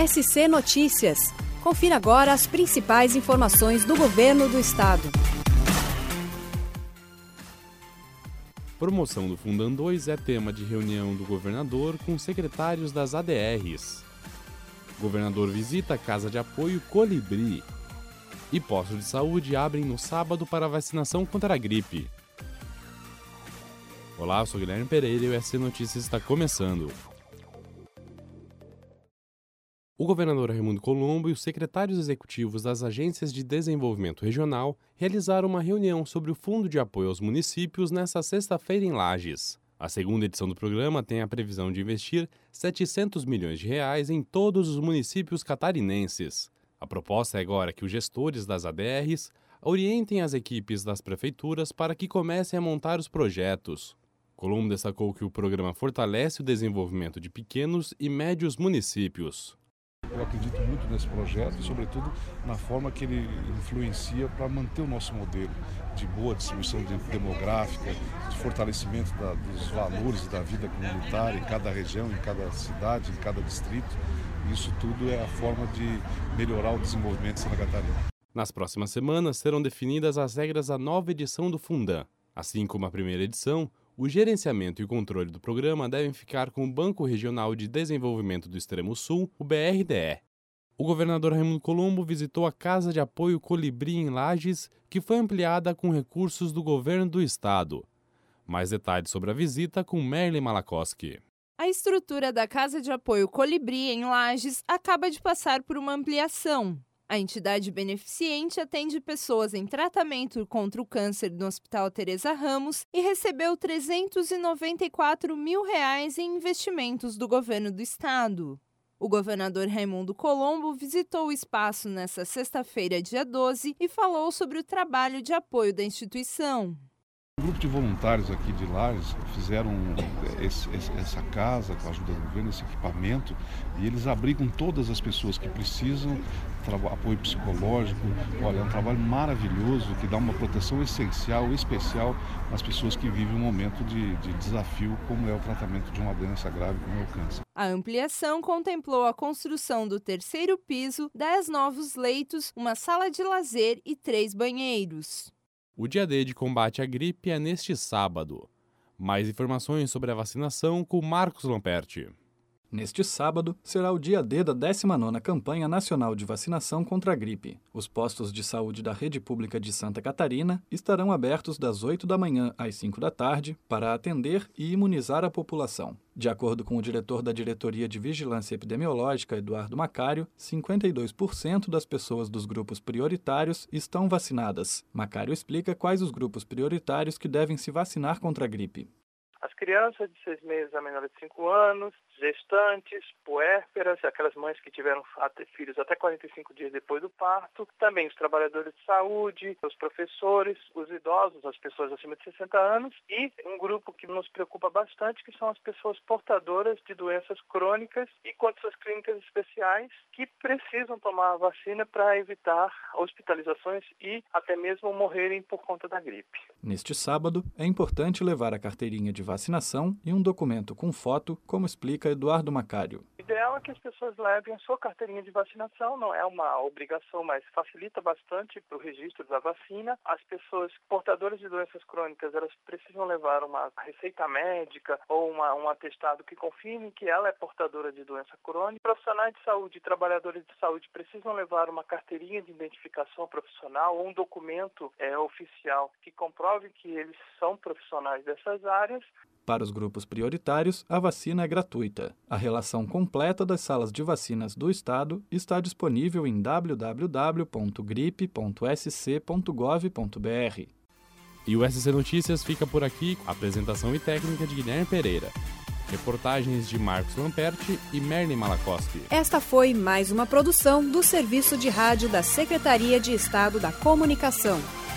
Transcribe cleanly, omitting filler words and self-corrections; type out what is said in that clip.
SC Notícias. Confira agora as principais informações do Governo do Estado. Promoção do Fundão 2 é tema de reunião do governador com secretários das ADRs. Governador visita a Casa de Apoio Colibri. E postos de saúde abrem no sábado para vacinação contra a gripe. Olá, eu sou Guilherme Pereira e o SC Notícias está começando. O governador Raimundo Colombo e os secretários executivos das agências de desenvolvimento regional realizaram uma reunião sobre o Fundo de Apoio aos Municípios nesta sexta-feira em Lages. A segunda edição do programa tem a previsão de investir R$ 700 milhões em todos os municípios catarinenses. A proposta é agora que os gestores das ADRs orientem as equipes das prefeituras para que comecem a montar os projetos. Colombo destacou que o programa fortalece o desenvolvimento de pequenos e médios municípios. Eu acredito muito nesse projeto e, sobretudo, na forma que ele influencia para manter o nosso modelo de boa distribuição demográfica, de fortalecimento dos valores da vida comunitária em cada região, em cada cidade, em cada distrito. Isso tudo é a forma de melhorar o desenvolvimento de Santa Catarina. Nas próximas semanas serão definidas as regras da nova edição do Fundão. Assim como a primeira edição, o gerenciamento e o controle do programa devem ficar com o Banco Regional de Desenvolvimento do Extremo Sul, o BRDE. O governador Raimundo Colombo visitou a Casa de Apoio Colibri em Lages, que foi ampliada com recursos do governo do estado. Mais detalhes sobre a visita com Merlin Malakoski. A estrutura da Casa de Apoio Colibri em Lages acaba de passar por uma ampliação. A entidade beneficente atende pessoas em tratamento contra o câncer no Hospital Teresa Ramos e recebeu R$ 394 mil em investimentos do governo do estado. O governador Raimundo Colombo visitou o espaço nesta sexta-feira, dia 12, e falou sobre o trabalho de apoio da instituição. Um grupo de voluntários aqui de Lages fizeram essa casa com a ajuda do governo, esse equipamento, e eles abrigam todas as pessoas que precisam, apoio psicológico. Olha, é um trabalho maravilhoso que dá uma proteção essencial, especial às pessoas que vivem um momento de desafio, como é o tratamento de uma doença grave como é o câncer. A ampliação contemplou a construção do 3º piso, 10 novos leitos, uma sala de lazer e 3 banheiros. O dia D de combate à gripe é neste sábado. Mais informações sobre a vacinação com Marcos Lamperti. Neste sábado, será o dia D da 19ª Campanha Nacional de Vacinação contra a Gripe. Os postos de saúde da Rede Pública de Santa Catarina estarão abertos das 8 da manhã às 5 da tarde para atender e imunizar a população. De acordo com o diretor da Diretoria de Vigilância Epidemiológica, Eduardo Macário, 52% das pessoas dos grupos prioritários estão vacinadas. Macário explica quais os grupos prioritários que devem se vacinar contra a gripe. As crianças de 6 meses a menores de 5 anos, gestantes, puérperas, aquelas mães que tiveram filhos até 45 dias depois do parto, também os trabalhadores de saúde, os professores, os idosos, as pessoas acima de 60 anos e um grupo que nos preocupa bastante, que são as pessoas portadoras de doenças crônicas e condições clínicas especiais que precisam tomar a vacina para evitar hospitalizações e até mesmo morrerem por conta da gripe. Neste sábado, é importante levar a carteirinha de vacinação e um documento com foto, como explica Eduardo Macário. O ideal é que as pessoas levem a sua carteirinha de vacinação, não é uma obrigação, mas facilita bastante para o registro da vacina. As pessoas portadoras de doenças crônicas, elas precisam levar uma receita médica ou um atestado que confirme que ela é portadora de doença crônica. Profissionais de saúde e trabalhadores de saúde precisam levar uma carteirinha de identificação profissional ou um documento oficial que comprove que eles são profissionais dessas áreas. Para os grupos prioritários, a vacina é gratuita. A relação completa das salas de vacinas do Estado está disponível em www.gripe.sc.gov.br. E o SC Notícias fica por aqui, apresentação e técnica de Guilherme Pereira. Reportagens de Marcos Lamperti e Merlin Malakoski. Esta foi mais uma produção do Serviço de Rádio da Secretaria de Estado da Comunicação.